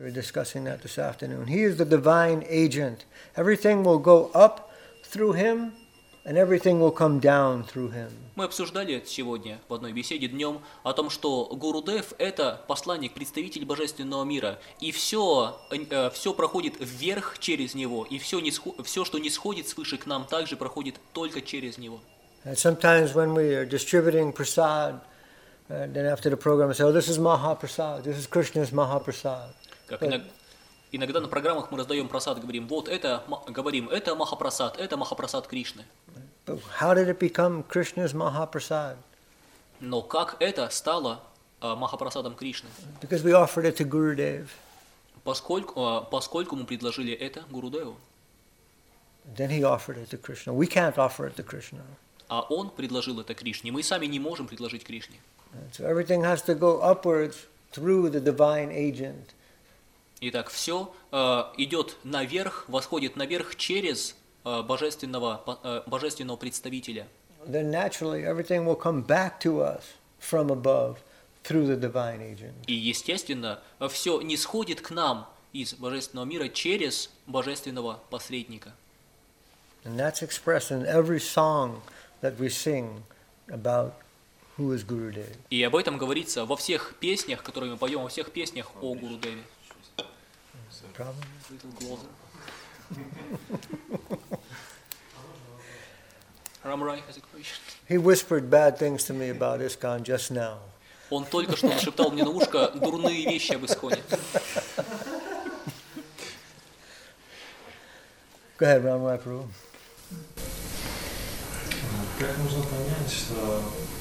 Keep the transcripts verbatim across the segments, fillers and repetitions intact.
were discussing that this afternoon. He is the divine agent. Everything will go up through him, and everything will come down through him. Мы обсуждали это сегодня в одной беседе днем о том, что Гурудев – это посланник, представитель божественного мира, и все, э, все проходит вверх через него, и все, не, все, что не сходит свыше к нам, также проходит только через него. And sometimes when we are distributing prasad, uh, then after the program we say, oh, this is Mahaprasad, this is Krishna's Mahaprasad. Как иногда, иногда на программах мы раздаем прасад, говорим, вот это, говорим, это Махапрасад, это Махапрасад Кришны. But how did it become Krishna's Mahaprasad? Но как это стало uh, Махапрасадом Кришны? Because we offered it to Gurudev. Поскольку, uh, поскольку мы предложили это Гурудеву. Then he offered it to Krishna. We can't offer it to Krishna. А он предложил это Кришне. Мы сами не можем предложить Кришне. So everything has to go upwards through the divine agent. Итак, все uh, идет наверх, восходит наверх через uh, божественного, uh, божественного представителя. Then naturally everything will come back to us from above through the divine agent. И естественно, все не сходит к нам из божественного мира через божественного посредника. And that's expressed in every song that we sing about who is Gurudev. И об этом говорится во всех песнях, которые мы поем, во всех песнях о Гурудеве. Рамрай has a question. He whispered bad things to me about ISKCON just now. Он только что нашептал мне на ушко дурные вещи об Исконе. Go ahead, Ramrai Prabhu. Как можно понять, что,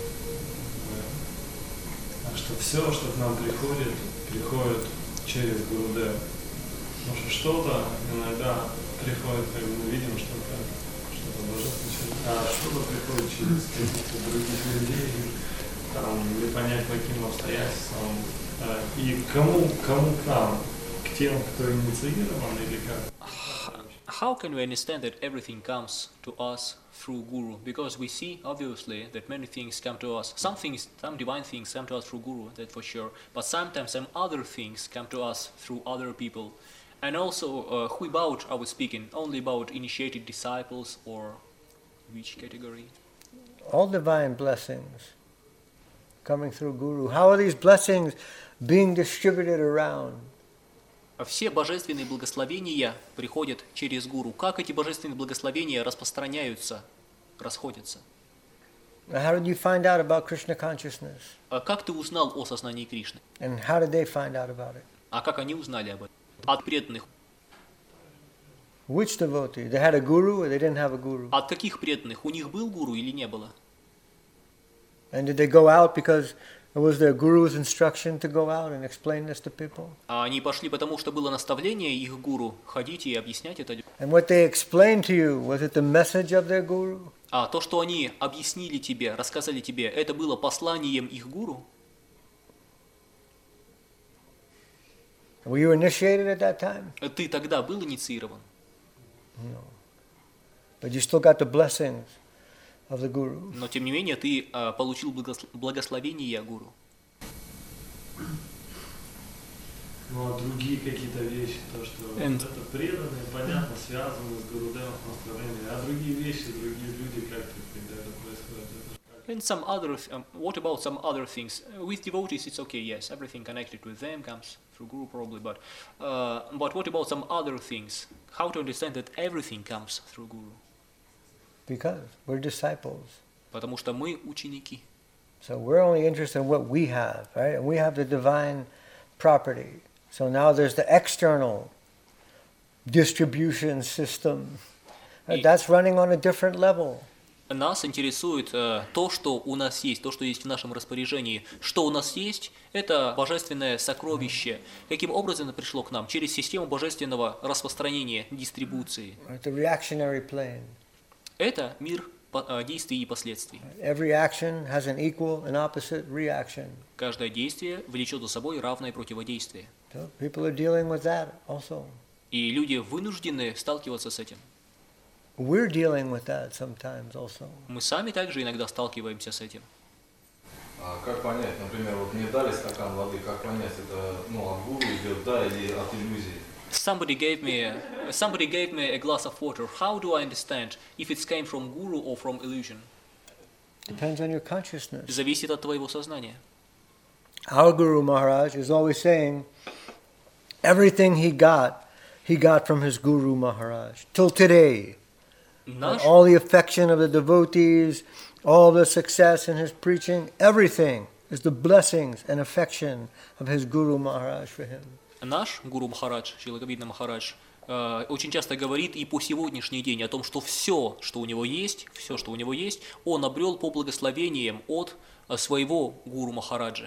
что все, что к нам приходит, приходит через Гурудева? Потому что что-то иногда приходит, как мы видим, что-то, что-то божественное, а что-то приходит через каких-то других людей, там, не понять, по каким обстоятельствам. И кому, кому к нам? К тем, кто инициирован или как? How can we understand that everything comes to us through Guru? Because we see, obviously, that many things come to us. Some things, some divine things come to us through Guru, that's for sure. But sometimes some other things come to us through other people. And also, uh, who about are we speaking? Only about initiated disciples or which category? All divine blessings coming through Guru. How are these blessings being distributed around? Все божественные благословения приходят через Гуру. Как эти божественные благословения распространяются, расходятся? How did you find out about Krishna consciousness? А как ты узнал о сознании Кришны? And how did they find out about it? А как они узнали об этом? От преданных. Which devotee? They had a guru or they didn't have a guru? От каких преданных? У них был гуру или не было? And did they go out because it was their guru's instruction to go out and explain this to people? А они пошли потому, что было наставление их гуру ходить и объяснять это. And what they explained to you, was it the message of their guru? А то, что они объяснили тебе, рассказали тебе, это было посланием их гуру? Were you initiated at that time? Ты тогда был инициирован? No. But you still got the blessings of the guru. Но тем не менее ты а, получил благословение гуру. Ну а другие какие-то вещи, то что And... это преданные, понятно, связаны с Гурудевом наставлением, а другие вещи, другие люди, как когда это происходит? And some other, um, what about some other things? With devotees, it's okay, yes, everything connected with them comes through Guru probably, but uh, but what about some other things? How to understand that everything comes through Guru? Because we're disciples. Потому что мы ученики. So we're only interested in what we have, right? And we have the divine property. So now there's the external distribution system. That's running on a different level. Нас интересует э, то, что у нас есть, то, что есть в нашем распоряжении. Что у нас есть, это божественное сокровище. Каким образом это пришло к нам? Через систему божественного распространения, дистрибуции. The reactionary plane. Это мир э, действий и последствий. Every action has an equal and opposite reaction. Каждое действие влечет за собой равное противодействие. So people are dealing with that also. И люди вынуждены сталкиваться с этим. We're dealing with that sometimes also. Мы сами также иногда сталкиваемся с этим. А как понять, например, вот мне дали стакан воды, как понять, это ну, от гуру идет, да, или от иллюзии? Somebody gave me somebody gave me a glass of water. How do I understand if it came from guru or from illusion? Depends on your consciousness. Зависит от твоего сознания. Our Guru Maharaj is always saying, everything he got, he got from his Guru Maharaj, till today. Наш, All the affection of the devotees, all the success in his preaching, everything is the blessings and affection of his Guru Maharaj for him. наш Гуру Махарадж, Шрила Гопинатха Махарадж, э, очень часто говорит и по сегодняшний день о том, что все, что у него есть, все, что у него есть, он обрел по благословениям от э, своего Гуру Махараджа.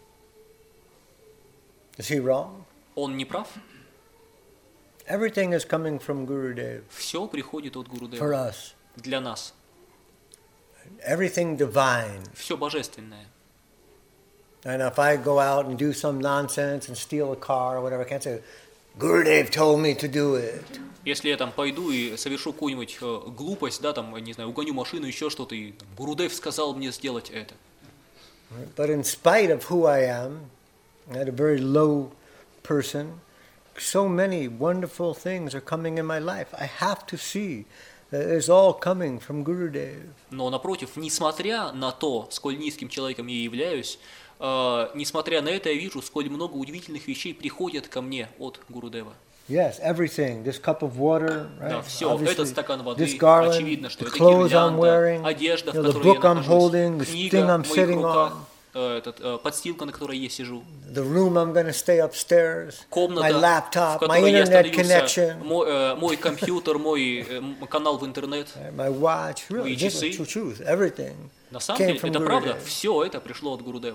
Is he wrong? Он не прав? Everything is coming from Gurudev Все приходит от for Гурудева. us. Для нас. Everything divine. Все божественное. And if I go out and do some nonsense and steal a car or whatever, I can't say, Gurudev told me to do it. Если я там пойду и совершу какую-нибудь э, глупость, да, там, не знаю, угоню машину, еще что-то, и там, Гурудев сказал мне сделать это. But in spite of who I am, I'm a very low person, so many wonderful things are coming in my life. I have to see that it's all coming from Gurudev. Но напротив, несмотря на то, сколь низким человеком я являюсь, э, несмотря на это, я вижу, сколь много удивительных вещей приходят ко мне от Гурудева. Yes, everything. This cup of water, right? Да, все, этот стакан воды, this garland, очевидно, что the это clothes I'm гирлянда, wearing, одежда, в you know, the которой book я I'm нахожусь, holding, the книга thing в I'm моих sitting руках, on, э, этот, э, подстилка, на которой я сижу, the room I'm going to stay upstairs, комната, my в laptop, my которой я internet остановился, connection, мой, э, мой компьютер, мой э, м- канал в интернет. my watch, really, Мои часы. just the truth, everything На самом came деле, from это правда, Gurudev. все это пришло от Гурудева.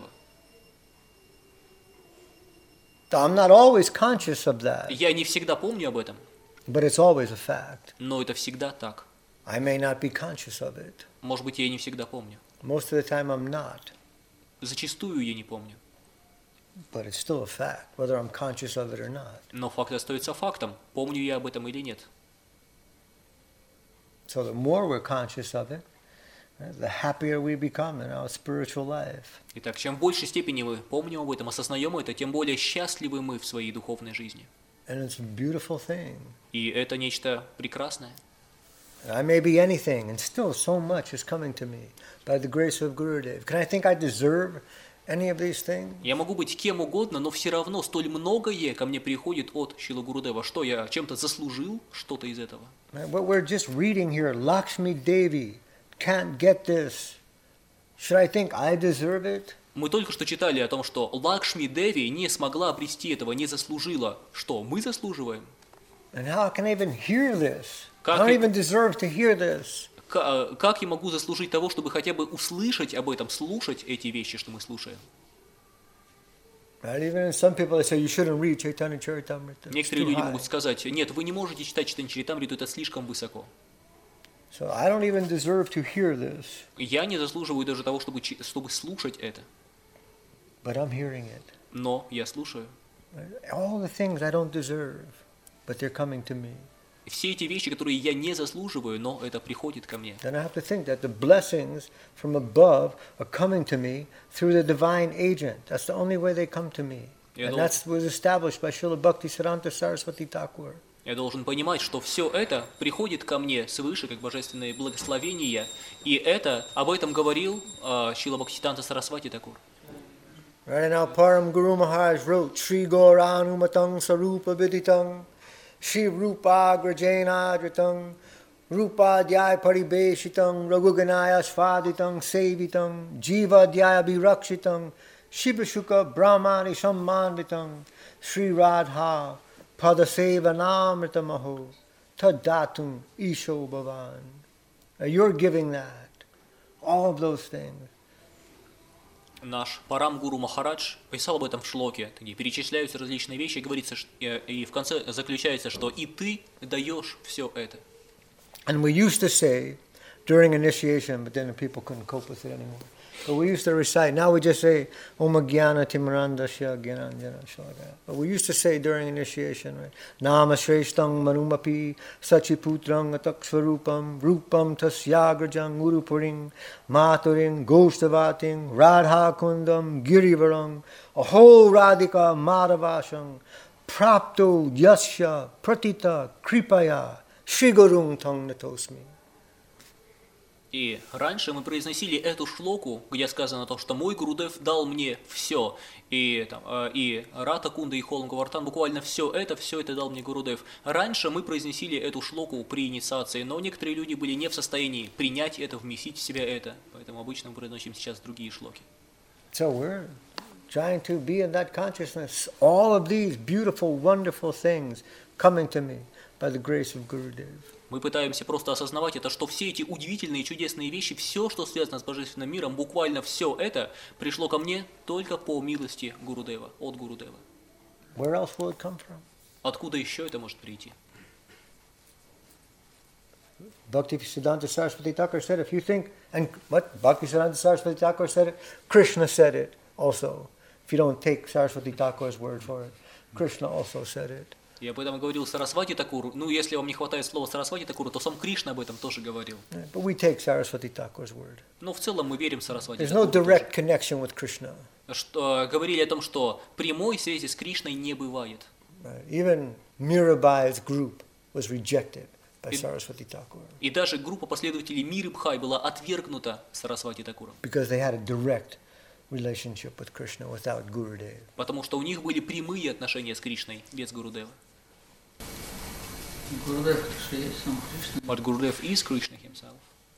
So I'm not always conscious of that, Я не всегда помню об этом, but it's always a fact. но это всегда так. I may not be conscious of it. Может быть, я и не всегда помню. Most of the time I'm not, Зачастую я не помню. but it's still a fact, whether I'm conscious of it or not. Но факт остается фактом, помню я об этом или нет. So the more we're conscious of it, right, the happier we become in our spiritual life. Итак, чем в большей степени мы помним об этом, осознаем это, тем более счастливы мы в своей духовной жизни. And it's a beautiful thing. И это нечто прекрасное. I may be anything, and still so much is coming to me by the grace of Gurudev. Can I think I deserve any of these things? Я могу быть кем угодно, но все равно столь многое ко мне приходит от Шрилы Гурудева. Что, я чем-то заслужил что-то из этого? Right, what we're just reading here, Lakshmi Devi can't get this. Should I think I deserve it? Мы только что читали о том, что Лакшми Деви не смогла обрести этого, не заслужила. Что, мы заслуживаем? And how can I even hear this? I Как don't и- even deserve to hear this. К- Как я могу заслужить того, чтобы хотя бы услышать об этом, слушать эти вещи, что мы слушаем? Right? Even some people they say you shouldn't read Chaitanya Charitamrita. It's Некоторые too люди high. могут сказать, нет, вы не можете читать Чайтанья Чаритамриту, это слишком высоко. So I don't even deserve to hear this, Я не заслуживаю даже того, чтобы, чи- чтобы слушать это. but I'm hearing it. Но я слушаю. Right? All the things I don't deserve, but they're coming to me. И все эти вещи, которые я не заслуживаю, но это приходит ко мне. Then I have to think that the blessings from above are coming to me through the divine agent. That's the only way they come to me. Я And дол- that was established by Srila Bhakti Siddhanta Saraswati Thakur. Я должен понимать, что все это приходит ко мне свыше, как божественные благословения, и это, об этом говорил э, Шрила Бхактисиddhanta Сарасвати Такур. Right now, Param Guru Maharaj wrote, Sri Gauranhumatang Sarupa Viditang, Shri Rupa Grajena Adritang, Rupa Dhyaya Paribeshitang, Raghuganaya Svaditang, Sevitang, Jiva Dhyaya Bhirakshitang, Shibashuka Brahmani Sammanditang, Sri Radha Padaseva Namritamaho, Tadatum Isho Bhavan. Now you're giving that, all of those things. Наш Парам Гуру Махарадж писал об этом в шлоке, где перечисляются различные вещи, и говорится, ш- э, и в конце заключается, что и ты даешь все это. And we used to say during initiation, but then the people couldn't cope with it anymore. But we used to recite. Now we just say Om Jnana Timirandasya Jnananjana Shalakaya. But we used to say during initiation, right? Nama Shrestang Manumapi Sachiputrang Ataksvarupam Rupam Tasyagrajang Urupuring Maturing Goshtavating Radha Kundam Girivarang a whole Radhika Madhavashang Prapto Yasya Pratita Kripaya Shigurung Tang Natosmi. И раньше мы произносили эту шлоку, где сказано то, что мой Гурудев дал мне все, и, там, и Рата Кунда и Холм Гавартан, буквально все это, все это дал мне Гурудев. Раньше мы произносили эту шлоку при инициации, но некоторые люди были не в состоянии принять это, вместить в себя это, поэтому обычно мы произносим сейчас другие шлоки. So we're trying to be in that consciousness. All of these beautiful, wonderful things coming to me by the grace of Gurudev. Мы пытаемся просто осознавать это, что все эти удивительные, чудесные вещи, все, что связано с Божественным миром, буквально все это пришло ко мне только по милости Гурудева, от Гурудева. Where else will it come from? Откуда еще это может прийти? Bhaktisiddhanta Saraswati Thakur said, if you think, and what Bhaktisiddhanta Saraswati Thakur said it, Krishna said it also. If you don't take Saraswati Thakur's word for it, Krishna also said it. Я об этом говорил Сарасвати Такуру. Ну, если вам не хватает слова Сарасвати Такуру, то сам Кришна об этом тоже говорил. Yeah, but we take Saraswati Thakur's word. Но в целом мы верим Сарасвати There's no Такуру. direct connection with Krishna. Что, говорили о том, что прямой связи с Кришной не бывает. Right. Even Mirabai's group was rejected by И- Saraswati Thakur И даже группа последователей Миры Бхай была отвергнута Сарасвати Такуром. because they had a direct relationship with Krishna without Gurudev. Потому что у них были прямые отношения с Кришной, без Гурудева. Гурудев, что есть сам Кришна. But Gurudev is Krishna himself.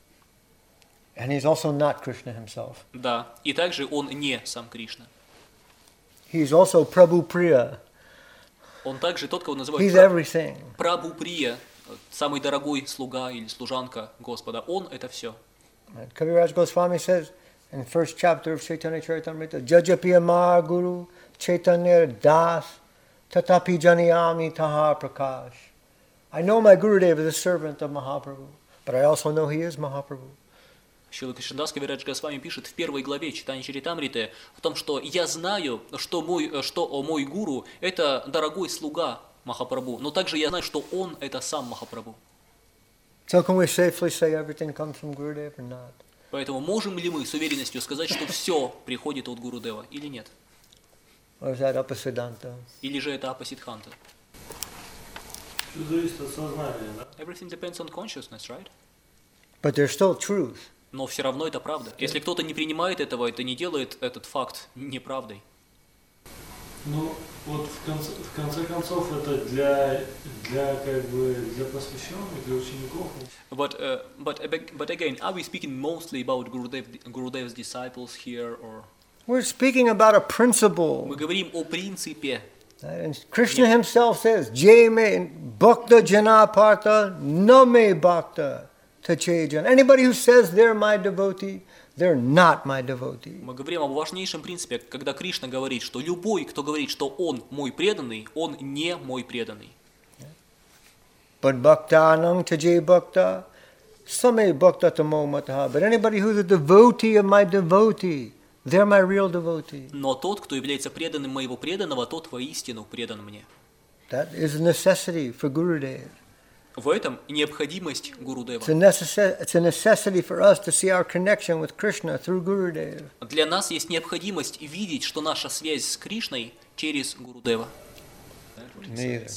And he's also not Krishna himself. Да, и также он не сам Кришна. He's also Prabhu Priya. Он также тот, кого He's называют everything. Прабху Прия, самый дорогой слуга или служанка Господа. Он — это все. Right. Kaviraj Goswami says in the first chapter of Chaitanya Charitamrita, Jajapi Amar Guru Chaitanya Das Tatapi Janiyami Tahar Prakash. I know my Gurudev is a servant of Mahaprabhu, but I also know he is Mahaprabhu. Шрила Кришнадас Кавирадж Госвами пишет в первой главе Читания Чаритамриты о том, что я знаю, что мой, что о, мой гуру – это дорогой слуга Махапрабху, но также я знаю, что он – это сам Махапрабху. So can we safely say everything comes from Gurudev or not? Поэтому можем ли мы с уверенностью сказать, что все приходит от Гурудева или нет? Or is that Apasiddhanta? Или же это Апасидханта? Все зависит от сознания, да? Everything depends on consciousness, right? But there's still truth. Но все равно это правда. Если кто-то не принимает этого, это не делает этот факт неправдой. Ну, вот в конце, в конце концов это для, для как бы для посвященных, для учеников. But, uh, but, but again, are we speaking mostly about Gurudev, Gurudev's disciples here, or We're speaking about a principle. мы говорим о принципе? And Krishna himself says, Jai me bhakta janapartha name bhakta tachejan. Anybody who says they're my devotee, they're not my devotee. Мы говорим об важнейшем принципе, когда Кришна говорит, что любой, кто говорит, что он мой преданный, он не мой преданный. But bhakta anang tajay bhakta same bhakta tamo mataha. But anybody who's a devotee of my devotee, they're my real devotee. Но тот, кто является преданным моего преданного, тот воистину предан мне. That is a necessity for Gurudev. В этом необходимость Гурудева. It's a, necess- it's a necessity for us to see our connection with Krishna through Gurudev. Для нас есть необходимость видеть, что наша связь с Кришной через Гурудева. Neither.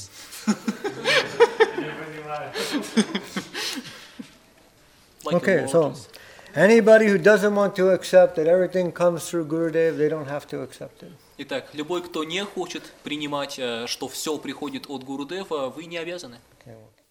Like Okay, a so lotus. anybody who doesn't want to accept that everything comes through Gurudev, they don't have to accept it. Итак, любой, кто не хочет принимать, э, что все приходит от Гурудева, вы не обязаны. Okay, well.